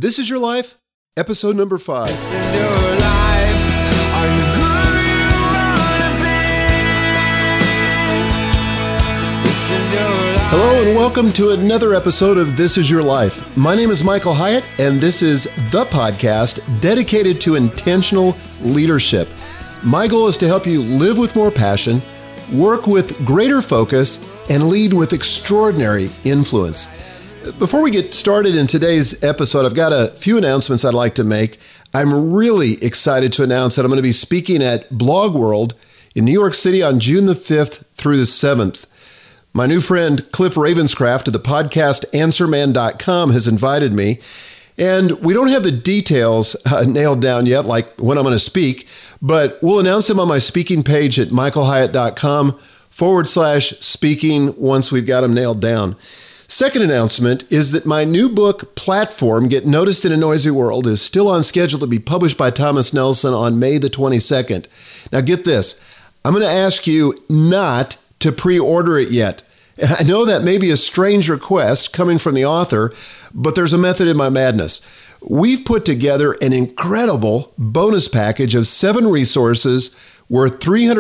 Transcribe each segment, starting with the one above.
This Is Your Life, episode number 5. This is your life. Are you who you wanna be? This is your life. Hello and welcome to another episode of This Is Your Life. My name is Michael Hyatt, and this is the podcast dedicated to intentional leadership. My goal is to help you live with more passion, work with greater focus, and lead with extraordinary influence. Before we get started in today's episode, I've got a few announcements I'd like to make. I'm really excited to announce that I'm going to be speaking at Blog World in New York City on June the 5th through the 7th. My new friend Cliff Ravenscraft of the podcast AnswerMan.com has invited me, and we don't have the details nailed down yet, like when I'm going to speak, but we'll announce them on my speaking page at michaelhyatt.com/speaking once we've got them nailed down. Second announcement is that my new book, Platform, Get Noticed in a Noisy World, is still on schedule to be published by Thomas Nelson on May the 22nd. Now get this, I'm going to ask you not to pre-order it yet. And I know that may be a strange request coming from the author, but there's a method in my madness. We've put together an incredible bonus package of 7 resources worth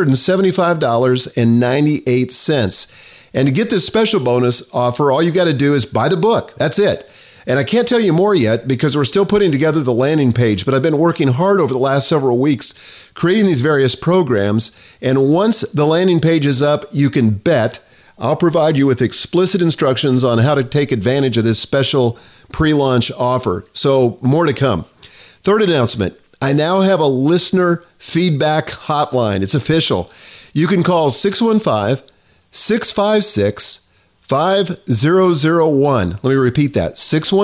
$375.98. And to get this special bonus offer, all you got to do is buy the book. That's it. And I can't tell you more yet because we're still putting together the landing page, but I've been working hard over the last several weeks creating these various programs. And once the landing page is up, you can bet I'll provide you with explicit instructions on how to take advantage of this special pre-launch offer. So more to come. Third announcement, I now have a listener feedback hotline. It's official. You can call 615-656-5001. Let me repeat that,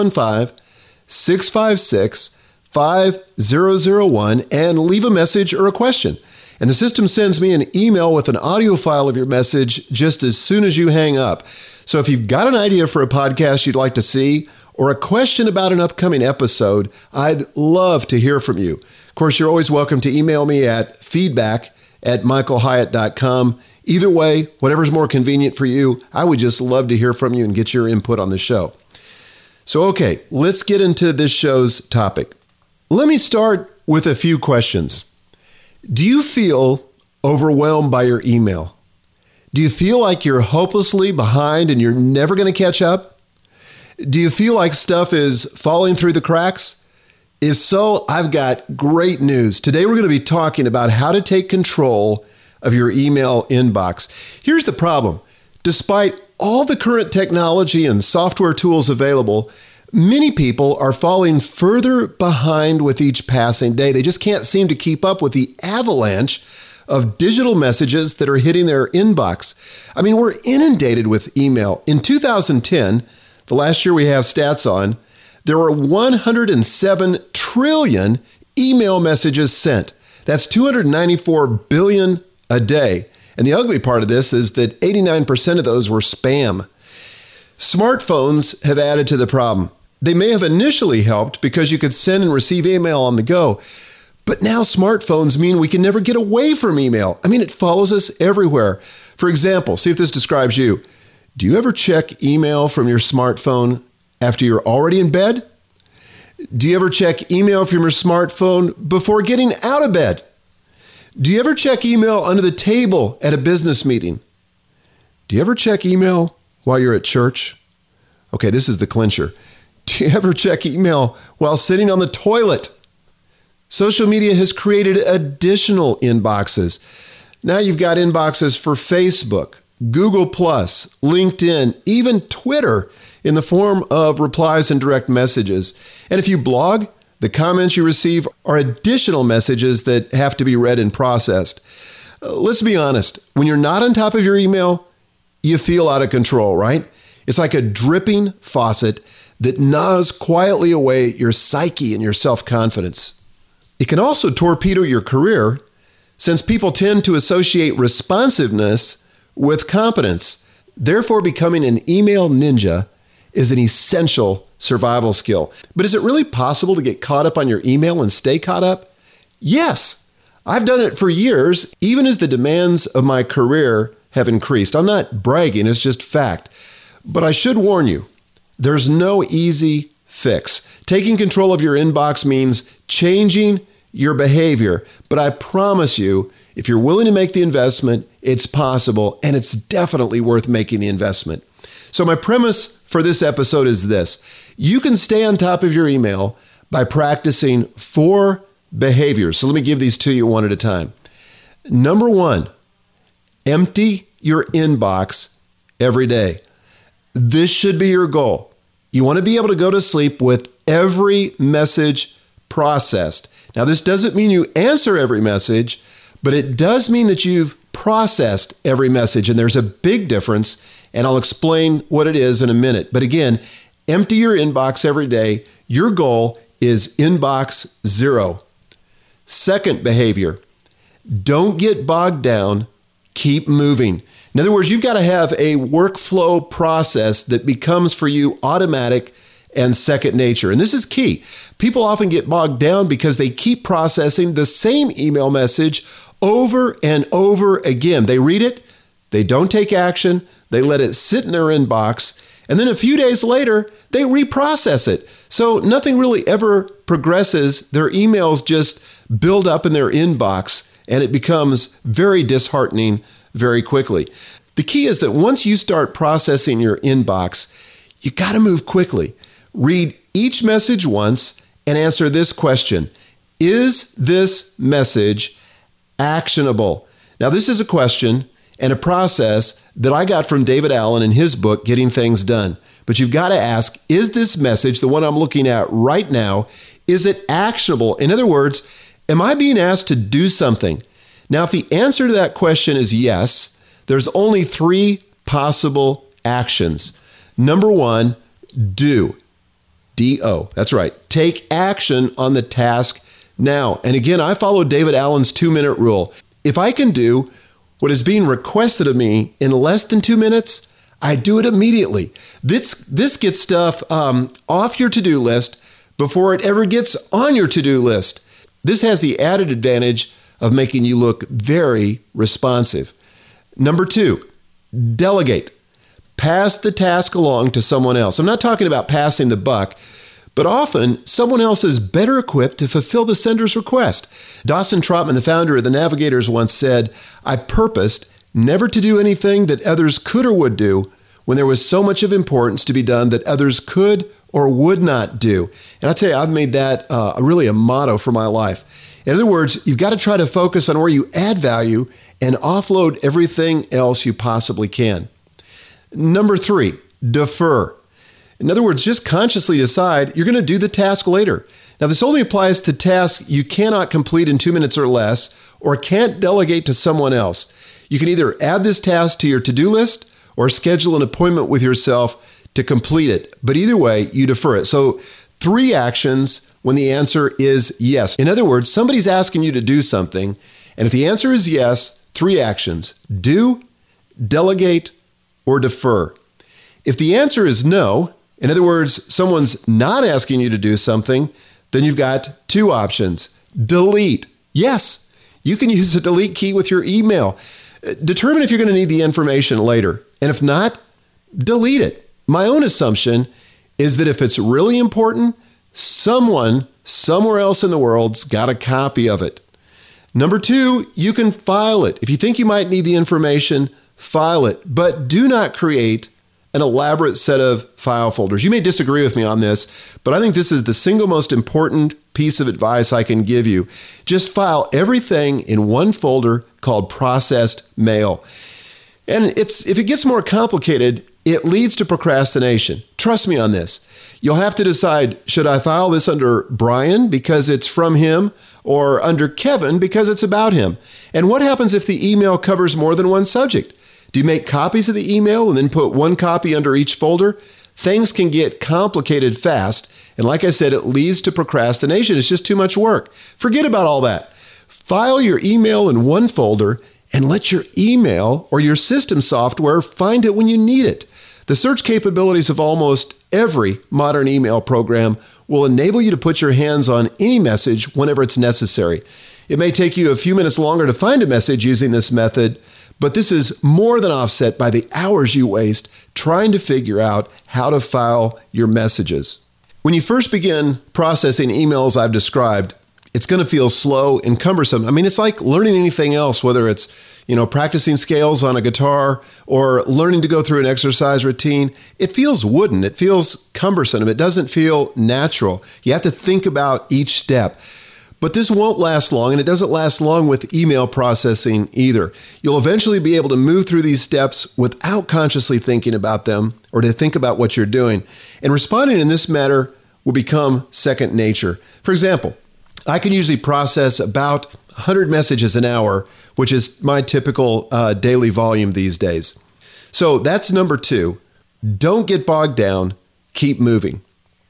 615-656-5001, and leave a message or a question. And the system sends me an email with an audio file of your message just as soon as you hang up. So if you've got an idea for a podcast you'd like to see or a question about an upcoming episode, I'd love to hear from you. Of course, you're always welcome to email me at feedback@michaelhyatt.com. Either way, whatever's more convenient for you, I would just love to hear from you and get your input on the show. So, okay, let's get into this show's topic. Let me start with a few questions. Do you feel overwhelmed by your email? Do you feel like you're hopelessly behind and you're never going to catch up? Do you feel like stuff is falling through the cracks? If so, I've got great news. Today we're going to be talking about how to take control of your email inbox. Here's the problem. Despite all the current technology and software tools available, many people are falling further behind with each passing day. They just can't seem to keep up with the avalanche of digital messages that are hitting their inbox. I mean, we're inundated with email. In 2010, the last year we have stats on, there were 107 trillion email messages sent. That's 294 billion a day. And the ugly part of this is that 89% of those were spam. Smartphones have added to the problem. They may have initially helped because you could send and receive email on the go, but now smartphones mean we can never get away from email. I mean, it follows us everywhere. For example, see if this describes you. Do you ever check email from your smartphone after you're already in bed? Do you ever check email from your smartphone before getting out of bed? Do you ever check email under the table at a business meeting? Do you ever check email while you're at church? Okay, this is the clincher. Do you ever check email while sitting on the toilet? Social media has created additional inboxes. Now you've got inboxes for Facebook, Google+, LinkedIn, even Twitter in the form of replies and direct messages. And if you blog, the comments you receive are additional messages that have to be read and processed. Let's be honest, when you're not on top of your email, you feel out of control, right? It's like a dripping faucet that gnaws quietly away at your psyche and your self-confidence. It can also torpedo your career since people tend to associate responsiveness with competence. Therefore, becoming an email ninja is an essential survival skill. But is it really possible to get caught up on your email and stay caught up? Yes, I've done it for years, even as the demands of my career have increased. I'm not bragging, it's just fact. But I should warn you, there's no easy fix. Taking control of your inbox means changing your behavior. But I promise you, if you're willing to make the investment, it's possible, and it's definitely worth making the investment. So my premise for this episode is this. You can stay on top of your email by practicing 4 behaviors. So let me give these to you one at a time. Number 1, empty your inbox every day. This should be your goal. You want to be able to go to sleep with every message processed. Now, this doesn't mean you answer every message, but it does mean that you've processed every message. And there's a big difference, and I'll explain what it is in a minute. But again, empty your inbox every day. Your goal is inbox 0. Second behavior, don't get bogged down. Keep moving. In other words, you've got to have a workflow process that becomes for you automatic and second nature. And this is key. People often get bogged down because they keep processing the same email message over and over again. They read it, they don't take action, they let it sit in their inbox, and then a few days later, they reprocess it. So nothing really ever progresses. Their emails just build up in their inbox, and it becomes very disheartening very quickly. The key is that once you start processing your inbox, you got to move quickly. Read each message once and answer this question. Is this message actionable? Now, this is a question and a process that I got from David Allen in his book, Getting Things Done. But you've got to ask, is this message, the one I'm looking at right now, is it actionable? In other words, am I being asked to do something? Now, if the answer to that question is yes, there's only 3 possible actions. Number 1, do. D-O. That's right. Take action on the task now. And again, I follow David Allen's 2-minute rule. If I can do what is being requested of me in less than 2 minutes, I do it immediately. This gets stuff off your to-do list before it ever gets on your to-do list. This has the added advantage of making you look very responsive. Number 2, delegate. Pass the task along to someone else. I'm not talking about passing the buck, but often someone else is better equipped to fulfill the sender's request. Dawson Trotman, the founder of The Navigators, once said, I purposed never to do anything that others could or would do when there was so much of importance to be done that others could or would not do. And I tell you, I've made that really a motto for my life. In other words, you've got to try to focus on where you add value and offload everything else you possibly can. Number 3, defer. In other words, just consciously decide you're going to do the task later. Now, this only applies to tasks you cannot complete in 2 minutes or less or can't delegate to someone else. You can either add this task to your to-do list or schedule an appointment with yourself to complete it. But either way, you defer it. So 3 actions when the answer is yes. In other words, somebody's asking you to do something, and if the answer is yes, 3 actions: do, delegate, or defer. If the answer is no, in other words, someone's not asking you to do something, then you've got 2 options. Delete. Yes, you can use the delete key with your email. Determine if you're going to need the information later. And if not, delete it. My own assumption is that if it's really important, someone somewhere else in the world's got a copy of it. Number 2, you can file it. If you think you might need the information, file it, but do not create an elaborate set of file folders. You may disagree with me on this, but I think this is the single most important piece of advice I can give you. Just file everything in one folder called processed mail. And if it gets more complicated, it leads to procrastination. Trust me on this. You'll have to decide, should I file this under Brian because it's from him, or under Kevin because it's about him? And what happens if the email covers more than one subject? Do you make copies of the email and then put one copy under each folder? Things can get complicated fast. And like I said, it leads to procrastination. It's just too much work. Forget about all that. File your email in one folder and let your email or your system software find it when you need it. The search capabilities of almost every modern email program will enable you to put your hands on any message whenever it's necessary. It may take you a few minutes longer to find a message using this method, but this is more than offset by the hours you waste trying to figure out how to file your messages. When you first begin processing emails I've described, it's going to feel slow and cumbersome. I mean, it's like learning anything else, whether it's, practicing scales on a guitar or learning to go through an exercise routine. It feels wooden. It feels cumbersome. It doesn't feel natural. You have to think about each step. But this won't last long, and it doesn't last long with email processing either. You'll eventually be able to move through these steps without consciously thinking about them or to think about what you're doing. And responding in this manner will become second nature. For example, I can usually process about 100 messages an hour, which is my typical daily volume these days. So that's number 2. Don't get bogged down. Keep moving.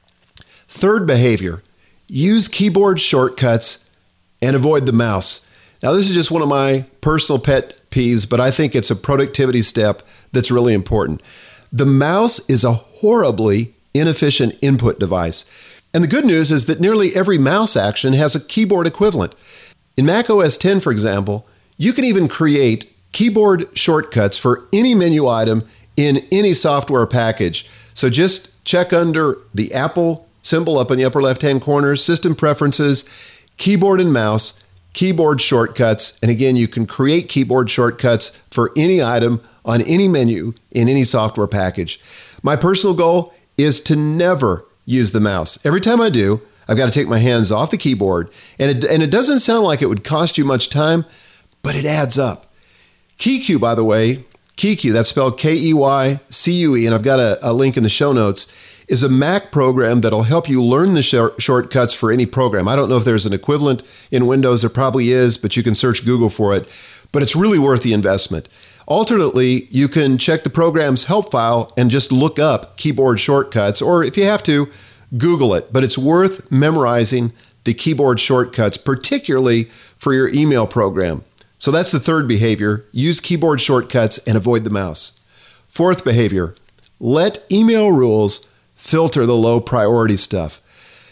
Third behavior, use keyboard shortcuts and avoid the mouse. Now, this is just one of my personal pet peeves, but I think it's a productivity step that's really important. The mouse is a horribly inefficient input device. And the good news is that nearly every mouse action has a keyboard equivalent. In Mac OS X, for example, you can even create keyboard shortcuts for any menu item in any software package. So just check under the Apple symbol up in the upper left-hand corner, System Preferences, Keyboard and Mouse, Keyboard Shortcuts. And again, you can create keyboard shortcuts for any item on any menu in any software package. My personal goal is to never use the mouse. Every time I do, I've got to take my hands off the keyboard. And it doesn't sound like it would cost you much time, but it adds up. KeyCue, by the way, KeyCue, that's spelled K-E-Y-C-U-E, and I've got a link in the show notes, is a Mac program that'll help you learn the shortcuts for any program. I don't know if there's an equivalent in Windows. There probably is, but you can search Google for it. But it's really worth the investment. Alternately, you can check the program's help file and just look up keyboard shortcuts, or if you have to, Google it. But it's worth memorizing the keyboard shortcuts, particularly for your email program. So that's the third behavior. Use keyboard shortcuts and avoid the mouse. Fourth behavior, let email rules filter the low priority stuff.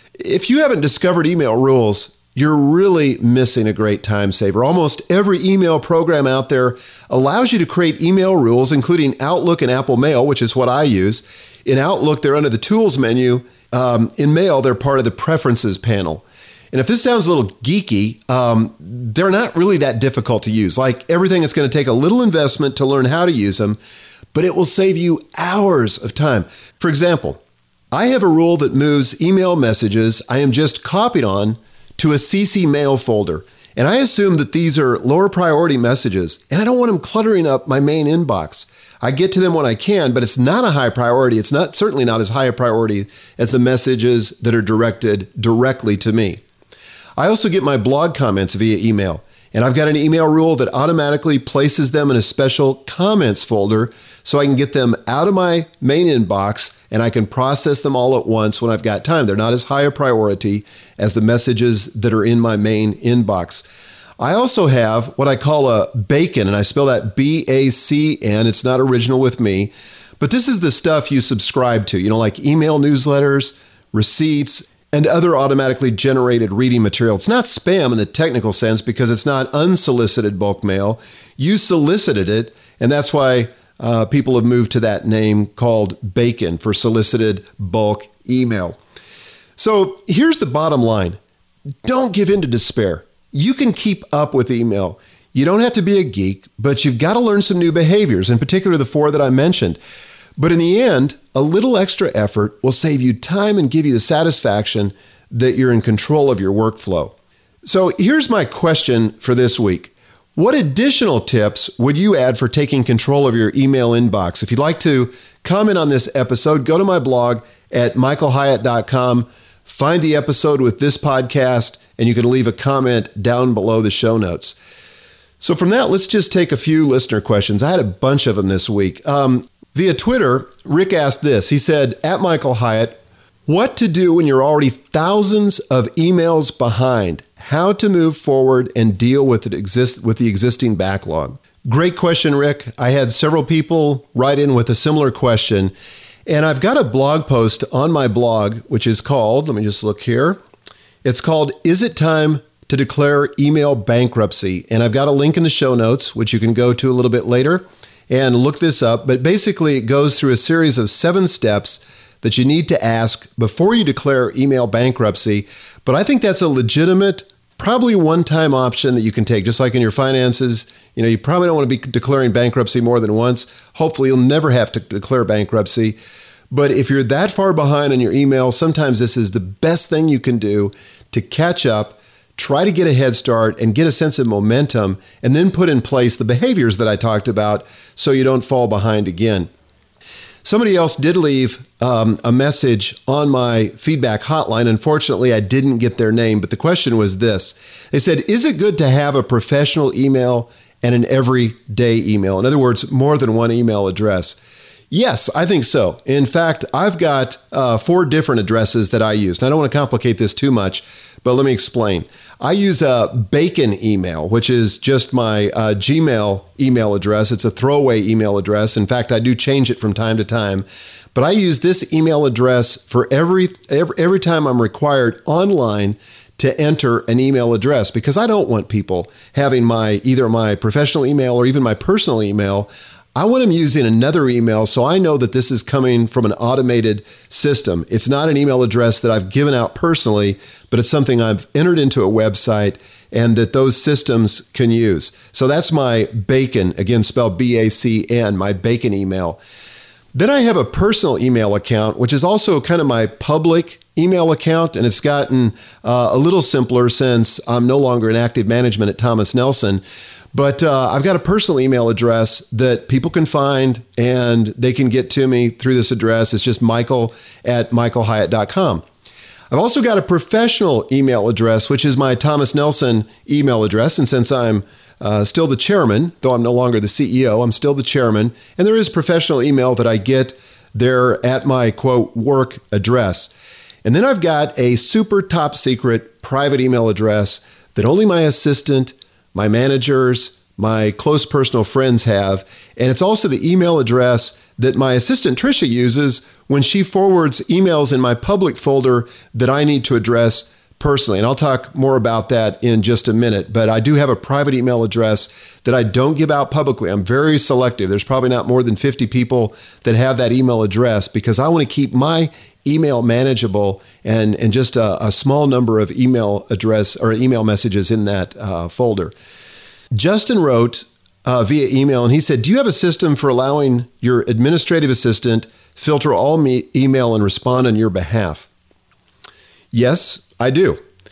If you haven't discovered email rules, you're really missing a great time saver. Almost every email program out there allows you to create email rules, including Outlook and Apple Mail, which is what I use. In Outlook, they're under the Tools menu. In Mail, they're part of the Preferences panel. And if this sounds a little geeky, they're not really that difficult to use. Like everything, it's going to take a little investment to learn how to use them, but it will save you hours of time. For example, I have a rule that moves email messages I am just copied on to a CC Mail folder. And I assume that these are lower priority messages, and I don't want them cluttering up my main inbox. I get to them when I can, but it's not a high priority. It's certainly not as high a priority as the messages that are directed directly to me. I also get my blog comments via email, and I've got an email rule that automatically places them in a special comments folder so I can get them out of my main inbox and I can process them all at once when I've got time. They're not as high a priority as the messages that are in my main inbox. I also have what I call a BACN, and I spell that B-A-C-N. It's not original with me, but this is the stuff you subscribe to, like email newsletters, receipts, and other automatically generated reading material. It's not spam in the technical sense because it's not unsolicited bulk mail. You solicited it, and that's why people have moved to that name called BACN for solicited bulk email. So here's the bottom line. Don't give in to despair. You can keep up with email. You don't have to be a geek, but you've got to learn some new behaviors, in particular the 4 that I mentioned. But in the end, a little extra effort will save you time and give you the satisfaction that you're in control of your workflow. So here's my question for this week. What additional tips would you add for taking control of your email inbox? If you'd like to comment on this episode, go to my blog at michaelhyatt.com, find the episode with this podcast, and you can leave a comment down below the show notes. So from that, let's just take a few listener questions. I had a bunch of them this week. Via Twitter, Rick asked this. He said, at Michael Hyatt, what to do when you're already thousands of emails behind? How to move forward and deal with the existing backlog? Great question, Rick. I had several people write in with a similar question. And I've got a blog post on my blog, which is called, let me just look here. It's called, Is It Time to Declare Email Bankruptcy? And I've got a link in the show notes, which you can go to a little bit later and look this up. But basically, it goes through a series of 7 steps that you need to ask before you declare email bankruptcy. But I think that's a legitimate, probably one-time option that you can take, just like in your finances. You probably don't want to be declaring bankruptcy more than once. Hopefully, you'll never have to declare bankruptcy. But if you're that far behind on your email, sometimes this is the best thing you can do to catch up, try to get a head start and get a sense of momentum, and then put in place the behaviors that I talked about so you don't fall behind again. Somebody else did leave a message on my feedback hotline. Unfortunately, I didn't get their name, but the question was this. They said, is it good to have a professional email and an everyday email? In other words, more than one email address. Yes, I think so. In fact, I've got 4 different addresses that I use. And I don't want to complicate this too much, but let me explain. I use a Bacon email, which is just my Gmail email address. It's a throwaway email address. In fact, I do change it from time to time. But I use this email address for every time I'm required online to enter an email address, because I don't want people having either my professional email or even my personal email. I want them using another email so I know that this is coming from an automated system. It's not an email address that I've given out personally, but it's something I've entered into a website and that those systems can use. So that's my Bacon, again spelled B-A-C-N, my Bacon email. Then I have a personal email account, which is also kind of my public email account, and it's gotten a little simpler since I'm no longer in active management at Thomas Nelson. But I've got a personal email address that people can find, and they can get to me through this address. It's just michael@michaelhyatt.com. I've also got a professional email address, which is my Thomas Nelson email address. And since I'm still the chairman, though I'm no longer the CEO, I'm still the chairman. And there is professional email that I get there at my, quote, work address. And then I've got a super top secret private email address that only my assistant, my managers, my close personal friends have. And it's also the email address that my assistant Tricia uses when she forwards emails in my public folder that I need to address personally. And I'll talk more about that in just a minute. But I do have a private email address that I don't give out publicly. I'm very selective. There's probably not more than 50 people that have that email address, because I want to keep my email manageable and just a small number of email address or email messages in that folder. Justin wrote via email, and he said, do you have a system for allowing your administrative assistant filter all email and respond on your behalf? Yes, I do.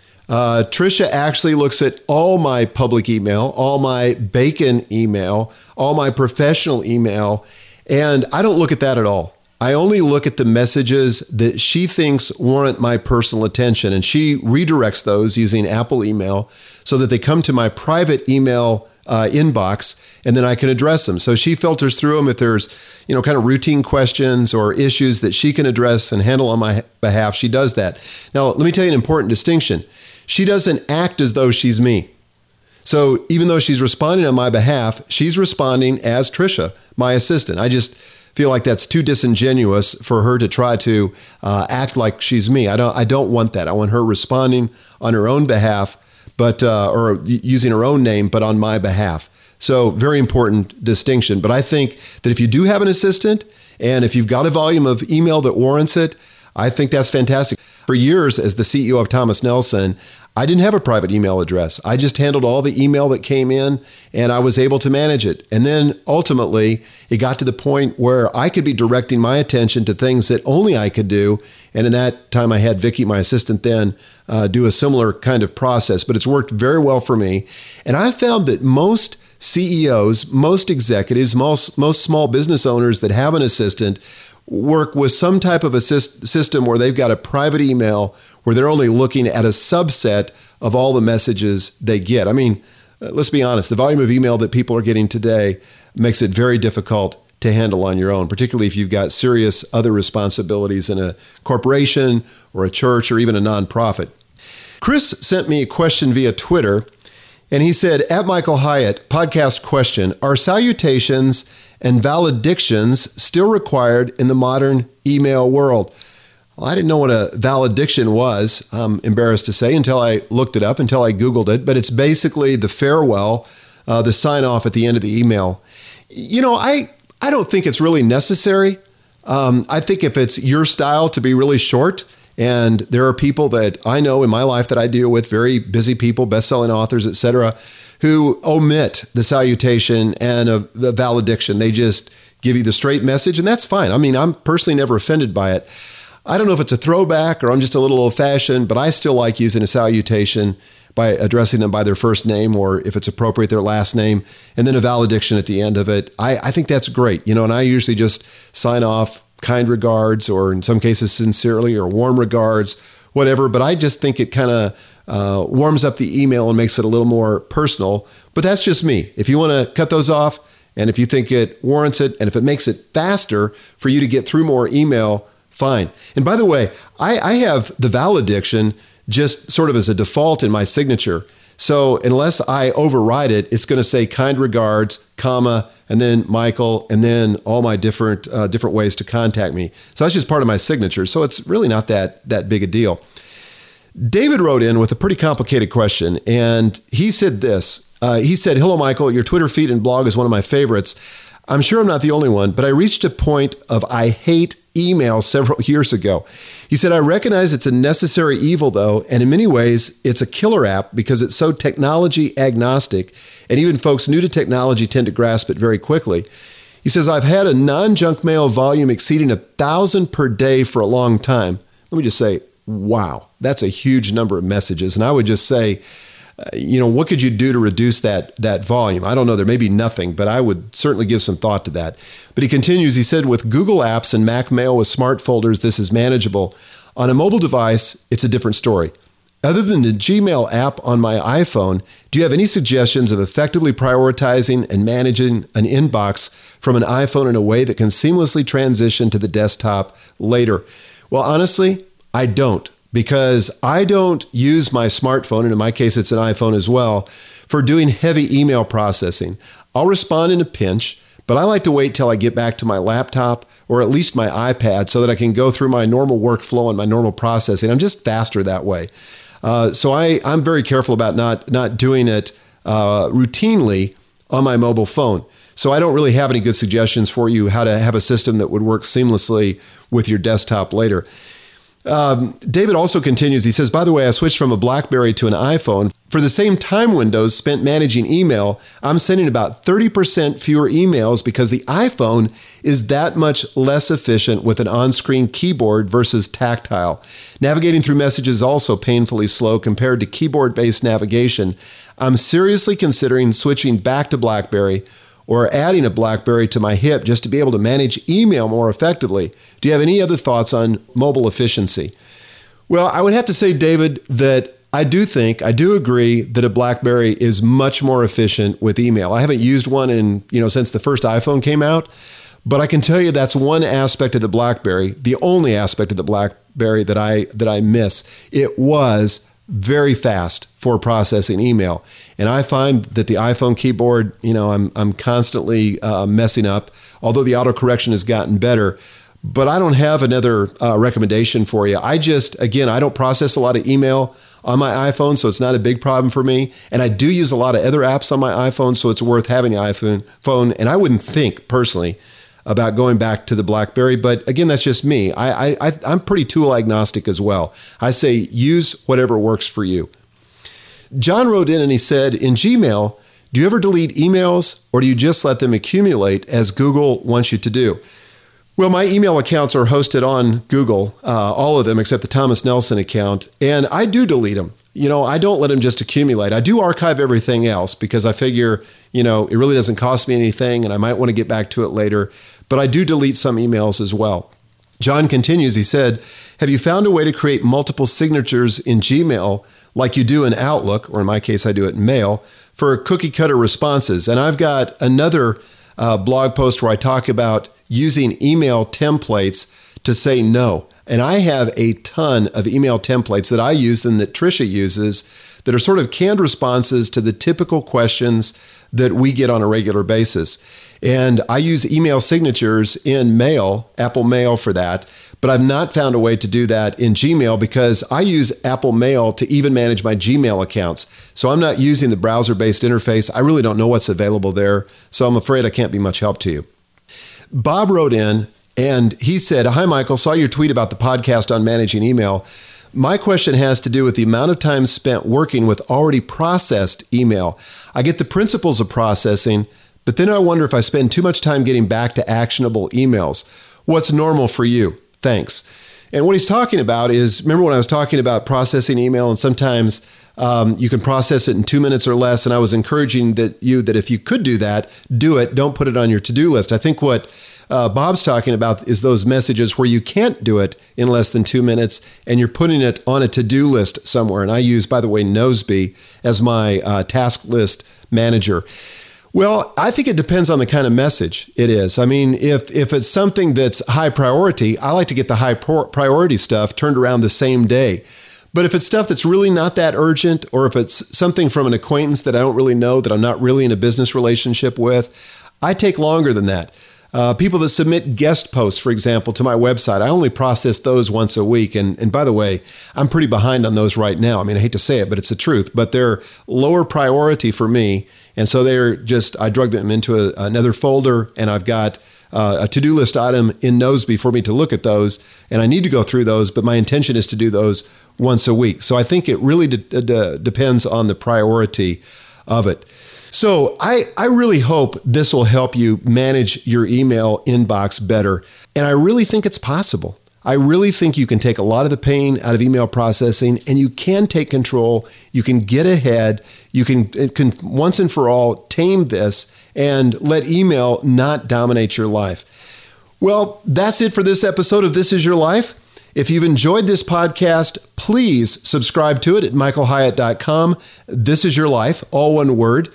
Tricia actually looks at all my public email, all my Bacon email, all my professional email, and I don't look at that at all. I only look at the messages that she thinks warrant my personal attention, and she redirects those using Apple email so that they come to my private email inbox, and then I can address them. So she filters through them. If there's, kind of routine questions or issues that she can address and handle on my behalf, she does that. Now, let me tell you an important distinction. She doesn't act as though she's me. So even though she's responding on my behalf, she's responding as Tricia, my assistant. I just feel like that's too disingenuous for her to try to act like she's me. I don't want that. I want her responding on her own behalf, but or using her own name, but on my behalf. So very important distinction. But I think that if you do have an assistant, and if you've got a volume of email that warrants it, I think that's fantastic. For years, as the CEO of Thomas Nelson, I didn't have a private email address. I just handled all the email that came in, and I was able to manage it. And then ultimately, it got to the point where I could be directing my attention to things that only I could do. And in that time, I had Vicky, my assistant then, do a similar kind of process. But it's worked very well for me. And I found that most CEOs, most executives, most small business owners that have an assistant work with some type of a system where they've got a private email where they're only looking at a subset of all the messages they get. I mean, let's be honest, the volume of email that people are getting today makes it very difficult to handle on your own, particularly if you've got serious other responsibilities in a corporation or a church or even a nonprofit. Chris sent me a question via Twitter, and he said, at Michael Hyatt, podcast question, are salutations and valedictions still required in the modern email world? Well, I didn't know what a valediction was, I'm embarrassed to say, until I looked it up, until I Googled it. But it's basically the farewell, the sign off at the end of the email. I don't think it's really necessary. I think if it's your style to be really short, and there are people that I know in my life that I deal with, very busy people, best-selling authors, etc., who omit the salutation and a valediction. They just give you the straight message, and that's fine. I mean, I'm personally never offended by it. I don't know if it's a throwback or I'm just a little old-fashioned, but I still like using a salutation by addressing them by their first name, or if it's appropriate, their last name, and then a valediction at the end of it. I think that's great, and I usually just sign off kind regards, or in some cases sincerely, or warm regards, whatever. But I just think it kind of warms up the email and makes it a little more personal. But that's just me. If you want to cut those off, and if you think it warrants it, and if it makes it faster for you to get through more email, fine. And by the way, I have the valediction just sort of as a default in my signature. So unless I override it, it's going to say kind regards, comma, and then Michael, and then all my different ways to contact me. So that's just part of my signature. So it's really not that big a deal. David wrote in with a pretty complicated question, and he said this. He said, "Hello, Michael. Your Twitter feed and blog is one of my favorites. I'm sure I'm not the only one, but I reached a point of I hate email several years ago." He said, "I recognize it's a necessary evil, though, and in many ways, it's a killer app because it's so technology agnostic, and even folks new to technology tend to grasp it very quickly." He says, "I've had a non-junk mail volume exceeding 1,000 per day for a long time." Let me just say, wow, that's a huge number of messages. And I would just say, what could you do to reduce that volume? I don't know. There may be nothing, but I would certainly give some thought to that. But he continues, he said, "With Google Apps and Mac Mail with smart folders, this is manageable. On a mobile device, it's a different story. Other than the Gmail app on my iPhone, do you have any suggestions of effectively prioritizing and managing an inbox from an iPhone in a way that can seamlessly transition to the desktop later?" Well, honestly, I don't. Because I don't use my smartphone, and in my case, it's an iPhone as well, for doing heavy email processing. I'll respond in a pinch, but I like to wait till I get back to my laptop or at least my iPad so that I can go through my normal workflow and my normal processing. I'm just faster that way. So I'm very careful about not doing it routinely on my mobile phone. So I don't really have any good suggestions for you how to have a system that would work seamlessly with your desktop later. David also continues, he says, "By the way, I switched from a BlackBerry to an iPhone. For the same time windows spent managing email, I'm sending about 30% fewer emails because the iPhone is that much less efficient with an on-screen keyboard versus tactile. Navigating through messages is also painfully slow compared to keyboard-based navigation. I'm seriously considering switching back to BlackBerry or adding a BlackBerry to my hip just to be able to manage email more effectively. Do you have any other thoughts on mobile efficiency?" Well, I would have to say, David, that I do agree that a BlackBerry is much more efficient with email. I haven't used one since the first iPhone came out, but I can tell you that's one aspect of the BlackBerry, the only aspect of the BlackBerry that I miss. It was very fast for processing email. And I find that the iPhone keyboard, I'm constantly messing up, although the autocorrection has gotten better. But I don't have another recommendation for you. I don't process a lot of email on my iPhone, so it's not a big problem for me. And I do use a lot of other apps on my iPhone, so it's worth having the iPhone. And I wouldn't think, personally, about going back to the BlackBerry. But again, that's just me. I'm pretty tool agnostic as well. I say use whatever works for you. John wrote in and he said, "In Gmail, do you ever delete emails or do you just let them accumulate as Google wants you to do?" Well, my email accounts are hosted on Google, all of them except the Thomas Nelson account, and I do delete them. I don't let them just accumulate. I do archive everything else because I figure, it really doesn't cost me anything and I might want to get back to it later, but I do delete some emails as well. John continues, he said, "Have you found a way to create multiple signatures in Gmail like you do in Outlook, or in my case, I do it in Mail, for cookie cutter responses?" And I've got another blog post where I talk about using email templates to say no. And I have a ton of email templates that I use and that Tricia uses that are sort of canned responses to the typical questions that we get on a regular basis. And I use email signatures in Mail, Apple Mail for that, but I've not found a way to do that in Gmail because I use Apple Mail to even manage my Gmail accounts. So I'm not using the browser-based interface. I really don't know what's available there, so I'm afraid I can't be much help to you. Bob wrote in And he said, "Hi, Michael, saw your tweet about the podcast on managing email. My question has to do with the amount of time spent working with already processed email. I get the principles of processing, but then I wonder if I spend too much time getting back to actionable emails. What's normal for you? Thanks." And what he's talking about is, remember when I was talking about processing email, and sometimes you can process it in 2 minutes or less, and I was encouraging that if you could do that, do it. Don't put it on your to-do list. I think what Bob's talking about is those messages where you can't do it in less than 2 minutes and you're putting it on a to-do list somewhere. And I use, by the way, Noseby as my task list manager. Well, I think it depends on the kind of message it is. I mean, if it's something that's high priority, I like to get the high priority stuff turned around the same day. But if it's stuff that's really not that urgent, or if it's something from an acquaintance that I don't really know, that I'm not really in a business relationship with, I take longer than that. People that submit guest posts, for example, to my website, I only process those once a week. And by the way, I'm pretty behind on those right now. I mean, I hate to say it, but it's the truth. But they're lower priority for me. And so I drug them into another folder, and I've got a to-do list item in Noseby for me to look at those. And I need to go through those, but my intention is to do those once a week. So I think it really depends on the priority of it. So I really hope this will help you manage your email inbox better. And I really think it's possible. I really think you can take a lot of the pain out of email processing, and you can take control. You can get ahead. You can once and for all tame this and let email not dominate your life. Well, that's it for this episode of This Is Your Life. If you've enjoyed this podcast, please subscribe to it at michaelhyatt.com. This is your life, all one word.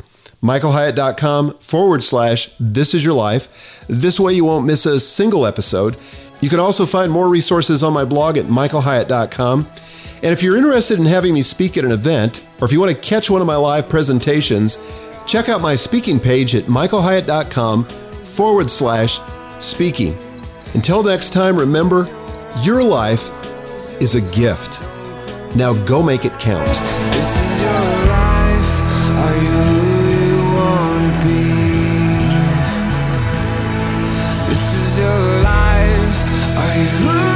michaelhyatt.com/This Is Your Life. This way you won't miss a single episode. You can also find more resources on my blog at michaelhyatt.com. And if you're interested in having me speak at an event, or if you want to catch one of my live presentations, check out my speaking page at michaelhyatt.com/speaking. Until next time, remember, your life is a gift. Now go make it count. This is your life. Are you who you want to be? This is your life. Are you who